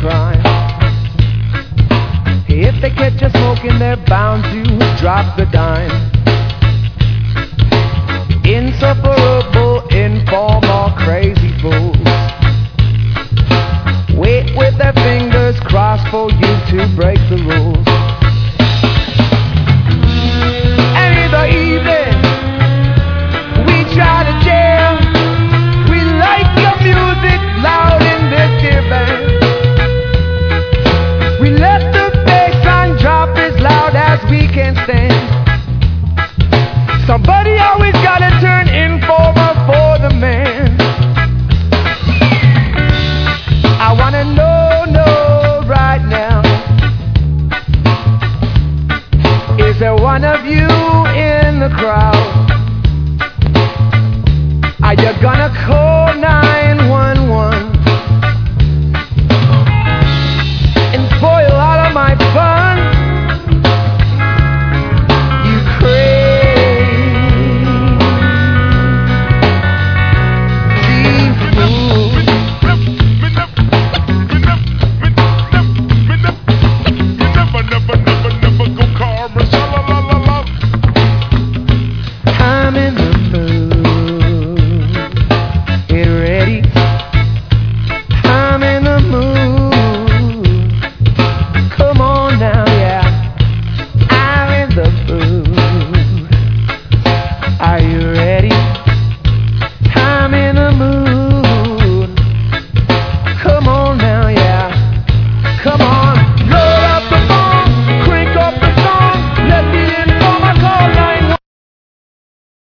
crime. If they catch you smoking, they're bound to drop the dime. Insufferable, informal, crazy fools wait with their fingers crossed for you to break the rules. And in the evening, we try to jam. We like your music loud in this dear band. We let the bassline drop as loud as we can stand. Somebody always gotta turn informer for the man. I wanna know right now, is there one of you in the crowd? Are you gonna call?